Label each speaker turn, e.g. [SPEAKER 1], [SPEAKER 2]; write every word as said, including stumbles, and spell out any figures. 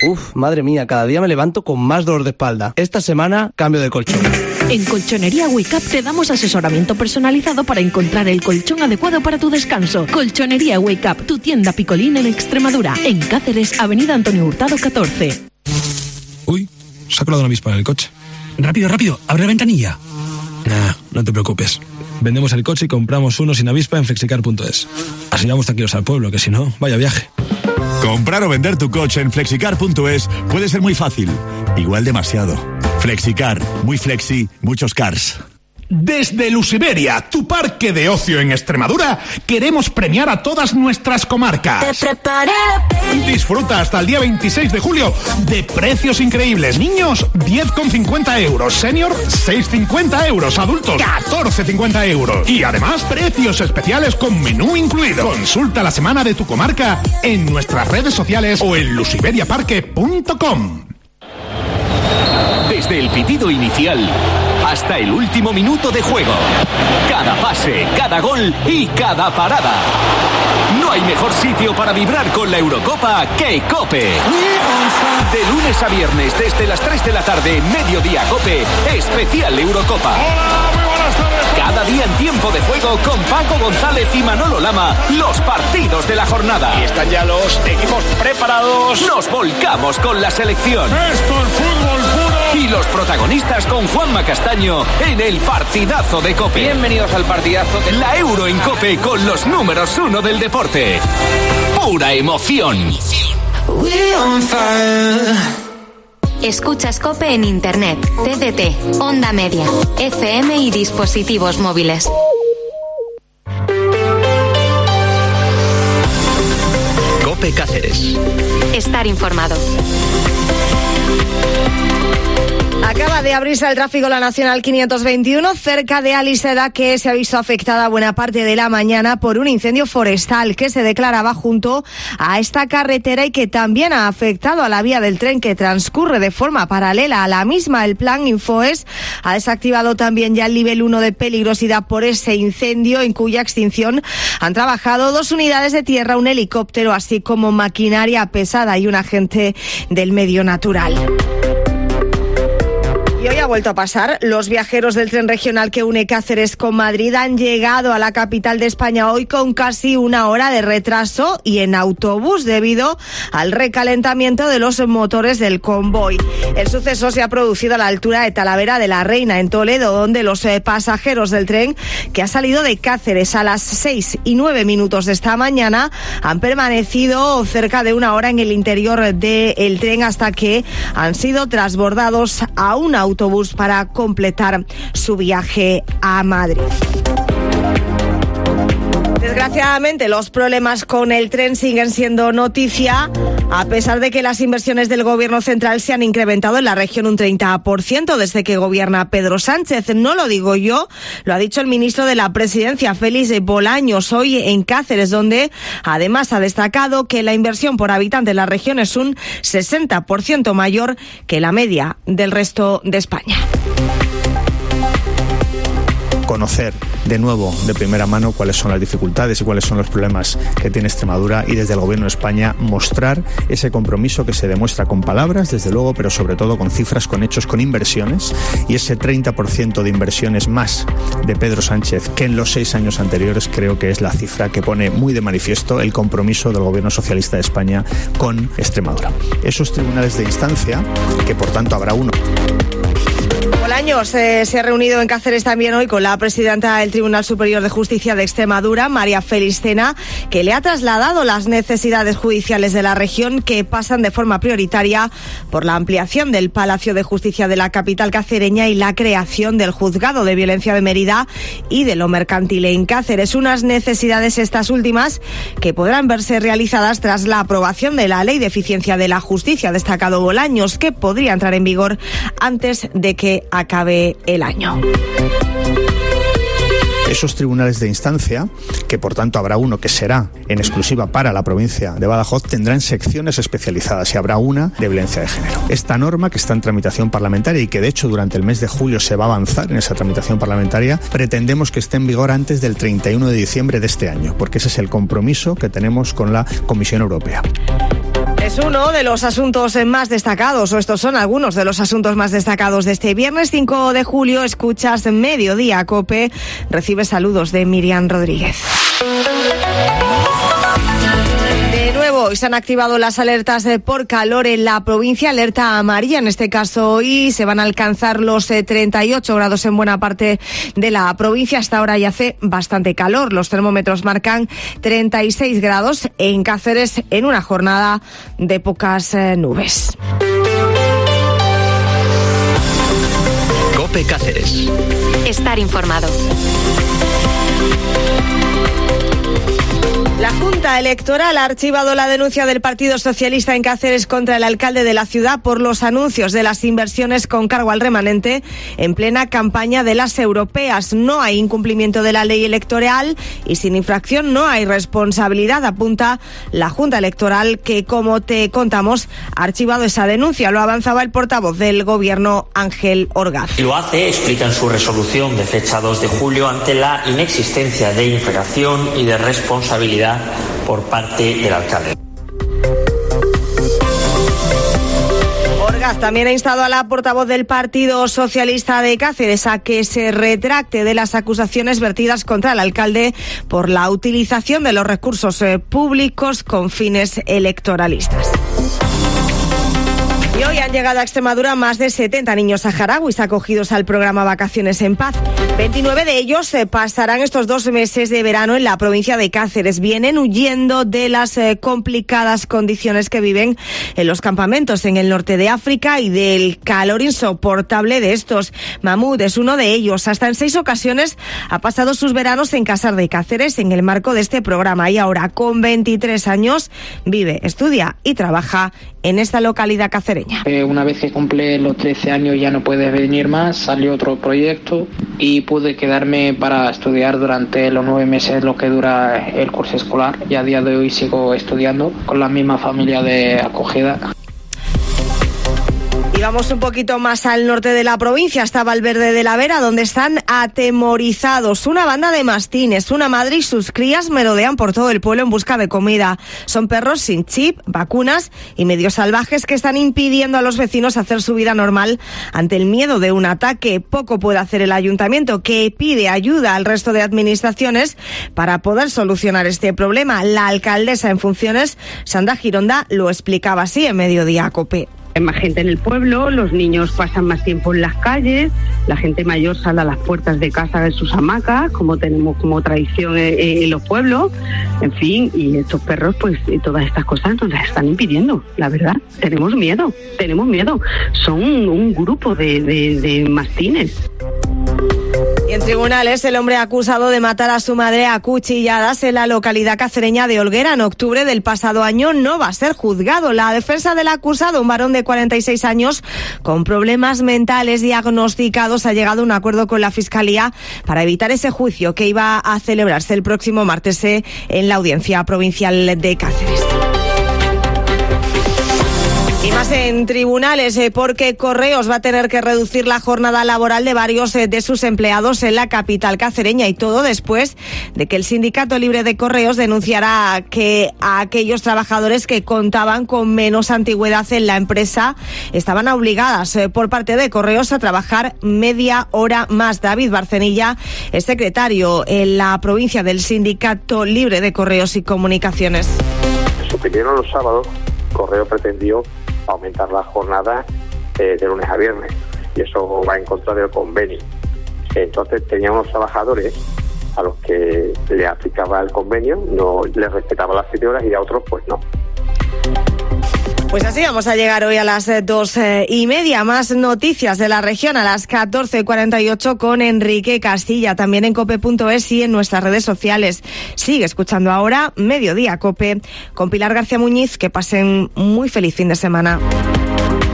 [SPEAKER 1] Uf, madre mía, cada día me levanto con más dolor de espalda. Esta semana, cambio de colchón.
[SPEAKER 2] En Colchonería Wake Up te damos asesoramiento personalizado para encontrar el colchón adecuado para tu descanso. Colchonería Wake Up, tu tienda Picolín en Extremadura. En Cáceres, Avenida Antonio Hurtado catorce.
[SPEAKER 3] Uy, se ha colado una avispa en el coche.
[SPEAKER 4] Rápido, rápido, abre la ventanilla.
[SPEAKER 3] Nah, no te preocupes. Vendemos el coche y compramos uno sin avispa en flexicar punto es. Así vamos tranquilos al pueblo, que si no, vaya viaje.
[SPEAKER 5] Comprar o vender tu coche en flexicar punto es puede ser muy fácil, igual demasiado. Flexicar, muy flexi, muchos cars.
[SPEAKER 6] Desde Lusiberia, tu parque de ocio en Extremadura, queremos premiar a todas nuestras comarcas.
[SPEAKER 7] Te preparé.
[SPEAKER 6] Disfruta hasta el día veintiséis de julio de precios increíbles. Niños, diez con cincuenta euros. Senior, seis con cincuenta euros. Adultos, catorce con cincuenta euros. Y además, precios especiales con menú incluido. Consulta la semana de tu comarca en nuestras redes sociales o en lusiberia parque punto com.
[SPEAKER 8] Desde el pitido inicial hasta el último minuto de juego. Cada pase, cada gol y cada parada. No hay mejor sitio para vibrar con la Eurocopa que COPE. De lunes a viernes desde las tres de la tarde, Mediodía COPE, especial Eurocopa. Cada día en tiempo de juego con Paco González y Manolo Lama, los partidos de la jornada.
[SPEAKER 9] Y están ya los equipos preparados.
[SPEAKER 8] Nos volcamos con la selección.
[SPEAKER 9] Esto es fútbol puro.
[SPEAKER 8] Y los protagonistas con Juanma Castaño en el partidazo de COPE.
[SPEAKER 9] Bienvenidos al partidazo de
[SPEAKER 8] la Euro en COPE con los números uno del deporte. Pura emoción.
[SPEAKER 10] Escuchas COPE en Internet, T D T, Onda Media, F M y dispositivos móviles.
[SPEAKER 8] COPE Cáceres.
[SPEAKER 10] Estar informado.
[SPEAKER 11] Acaba de abrirse el tráfico la Nacional quinientos veintiuno cerca de Aliseda, que se ha visto afectada buena parte de la mañana por un incendio forestal que se declaraba junto a esta carretera y que también ha afectado a la vía del tren que transcurre de forma paralela a la misma. El plan Infoes ha desactivado también ya el nivel uno de peligrosidad por ese incendio, en cuya extinción han trabajado dos unidades de tierra, un helicóptero, así como maquinaria pesada y un agente del medio natural. Y hoy ha vuelto a pasar. Los viajeros del tren regional que une Cáceres con Madrid han llegado a la capital de España hoy con casi una hora de retraso y en autobús debido al recalentamiento de los motores del convoy. El suceso se ha producido a la altura de Talavera de la Reina, en Toledo, donde los pasajeros del tren que ha salido de Cáceres a las seis y nueve minutos de esta mañana han permanecido cerca de una hora en el interior del tren hasta que han sido transbordados a un autobús autobús para completar su viaje a Madrid. Desgraciadamente, los problemas con el tren siguen siendo noticia, a pesar de que las inversiones del Gobierno central se han incrementado en la región un treinta por ciento desde que gobierna Pedro Sánchez. No lo digo yo, lo ha dicho el ministro de la Presidencia, Félix Bolaños, hoy en Cáceres, donde además ha destacado que la inversión por habitante en la región es un sesenta por ciento mayor que la media del resto de España.
[SPEAKER 12] Conocer de nuevo, de primera mano, cuáles son las dificultades y cuáles son los problemas que tiene Extremadura y desde el Gobierno de España mostrar ese compromiso que se demuestra con palabras, desde luego, pero sobre todo con cifras, con hechos, con inversiones, y ese treinta por ciento de inversiones más de Pedro Sánchez que en los seis años anteriores creo que es la cifra que pone muy de manifiesto el compromiso del Gobierno Socialista de España con Extremadura. Esos tribunales de instancia, que por tanto habrá uno.
[SPEAKER 11] Bolaños eh, se ha reunido en Cáceres también hoy con la presidenta del Tribunal Superior de Justicia de Extremadura, María Félix Tena, que le ha trasladado las necesidades judiciales de la región, que pasan de forma prioritaria por la ampliación del Palacio de Justicia de la capital cacereña y la creación del Juzgado de Violencia de Mérida y de lo mercantil en Cáceres. Unas necesidades, estas últimas, que podrán verse realizadas tras la aprobación de la Ley de Eficiencia de la Justicia, ha destacado Bolaños, que podría entrar en vigor antes de que acabe el año.
[SPEAKER 12] Esos tribunales de instancia, que por tanto habrá uno que será en exclusiva para la provincia de Badajoz, tendrán secciones especializadas y habrá una de violencia de género. Esta norma, que está en tramitación parlamentaria y que de hecho durante el mes de julio se va a avanzar en esa tramitación parlamentaria, pretendemos que esté en vigor antes del treinta y uno de diciembre de este año, porque ese es el compromiso que tenemos con la Comisión Europea.
[SPEAKER 11] Es uno de los asuntos más destacados, o estos son algunos de los asuntos más destacados de este viernes cinco de julio. Escuchas Mediodía Cope. Recibe saludos de Miriam Rodríguez. De nuevo, hoy se han activado las alertas por calor en la provincia, alerta amarilla en este caso hoy. Se van a alcanzar los treinta y ocho grados en buena parte de la provincia. Hasta ahora ya hace bastante calor. Los termómetros marcan treinta y seis grados en Cáceres en una jornada de pocas eh, nubes.
[SPEAKER 8] Cope Cáceres.
[SPEAKER 10] Estar informado.
[SPEAKER 11] La Junta Electoral ha archivado la denuncia del Partido Socialista en Cáceres contra el alcalde de la ciudad por los anuncios de las inversiones con cargo al remanente en plena campaña de las europeas. No hay incumplimiento de la ley electoral y sin infracción no hay responsabilidad, apunta la Junta Electoral, que, como te contamos, ha archivado esa denuncia. Lo avanzaba el portavoz del Gobierno, Ángel Orgaz.
[SPEAKER 7] Y lo hace, explica en su resolución de fecha dos de julio, ante la inexistencia de infracción y de responsabilidad por parte del alcalde.
[SPEAKER 11] Orgaz también ha instado a la portavoz del Partido Socialista de Cáceres a que se retracte de las acusaciones vertidas contra el alcalde por la utilización de los recursos eh, públicos con fines electoralistas. Y hoy han llegado a Extremadura más de setenta niños saharauis acogidos al programa Vacaciones en Paz. veintinueve de ellos eh, pasarán estos dos meses de verano en la provincia de Cáceres. Vienen huyendo de las eh, complicadas condiciones que viven en los campamentos en el norte de África y del calor insoportable de estos. Mahmoud es uno de ellos. Hasta en seis ocasiones ha pasado sus veranos en Casar de Cáceres en el marco de este programa y ahora, con veintitrés años, vive, estudia y trabaja en esta localidad cacereña.
[SPEAKER 13] Eh, una vez que cumple los trece años ya no puede venir más, salió otro proyecto y pude quedarme para estudiar durante los nueve meses lo que dura el curso escolar, y a día de hoy sigo estudiando con la misma familia de acogida.
[SPEAKER 11] Y vamos un poquito más al norte de la provincia, hasta Valverde de la Vera, donde están atemorizados. Una banda de mastines, una madre y sus crías merodean por todo el pueblo en busca de comida. Son perros sin chip, vacunas y medio salvajes que están impidiendo a los vecinos hacer su vida normal ante el miedo de un ataque. Poco puede hacer el ayuntamiento, que pide ayuda al resto de administraciones para poder solucionar este problema. La alcaldesa en funciones, Sandra Gironda, lo explicaba así en Mediodía Cope.
[SPEAKER 14] Hay más gente en el pueblo, los niños pasan más tiempo en las calles, la gente mayor sale a las puertas de casa de sus hamacas, como tenemos como tradición en los pueblos, en fin, y estos perros, pues todas estas cosas nos las están impidiendo, la verdad. Tenemos miedo, tenemos miedo. Son un grupo de, de, de mastines.
[SPEAKER 11] Y en tribunales, el hombre acusado de matar a su madre a cuchilladas en la localidad cacereña de Olguera en octubre del pasado año no va a ser juzgado. La defensa del acusado, un varón de cuarenta y seis años con problemas mentales diagnosticados, ha llegado a un acuerdo con la Fiscalía para evitar ese juicio que iba a celebrarse el próximo martes en la Audiencia Provincial de Cáceres. Y más en tribunales, eh, porque Correos va a tener que reducir la jornada laboral de varios eh, de sus empleados en la capital cacereña, y todo después de que el Sindicato Libre de Correos denunciara que a aquellos trabajadores que contaban con menos antigüedad en la empresa estaban obligadas eh, por parte de Correos a trabajar media hora más. David Barcenilla es secretario en la provincia del Sindicato Libre de Correos y Comunicaciones.
[SPEAKER 15] Suprimieron los sábados. Correo pretendió aumentar la jornada eh, de lunes a viernes, y eso va en contra del convenio. Entonces teníamos unos trabajadores a los que le aplicaba el convenio, no les respetaba las siete horas, y a otros pues no.
[SPEAKER 11] Pues así vamos a llegar hoy a las dos y media. Más noticias de la región a las catorce cuarenta y ocho con Enrique Castilla, también en cope punto es y en nuestras redes sociales. Sigue escuchando ahora Mediodía Cope con Pilar García Muñiz. Que pasen muy feliz fin de semana.